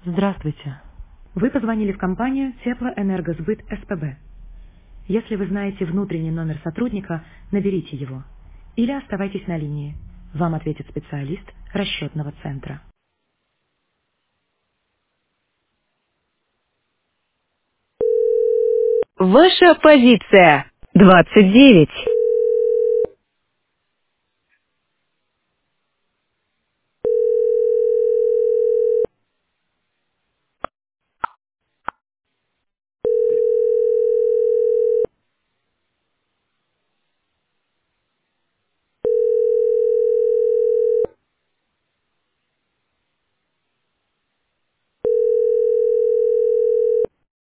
Здравствуйте. Вы позвонили в компанию Теплоэнергосбыт СПБ. Если вы знаете внутренний номер сотрудника, наберите его. Или оставайтесь на линии. Вам ответит специалист расчетного центра. Ваша позиция 29.